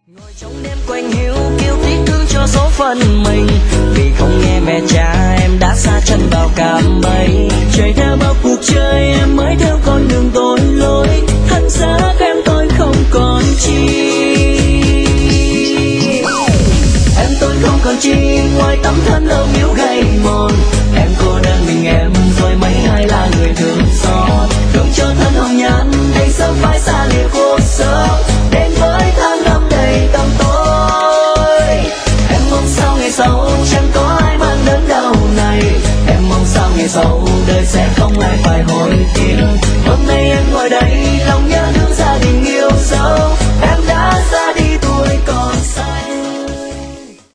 Ngồi trong đêm quạnh hiu kêu tiếc thương cho số phận mình, vì không nghe mẹ cha em đã xa chân vào cạm bẫy. Chạy theo bao cuộc chơi em mới theo con đường tội lỗi, thân xác em tôi không còn chi. Em tôi không còn chi ngoài tấm thân âu yếm gầy mòn. Em cô đơn mình em rồi mấy ai là người thương xót, không cho thân hồng nhan đây sớm phải xa lìa cuộc sống, đến với tháng năm đầy tăm tối. Em mong sao ngày sau chẳng có ai mang đớn đau này, em mong sao ngày sau đời sẽ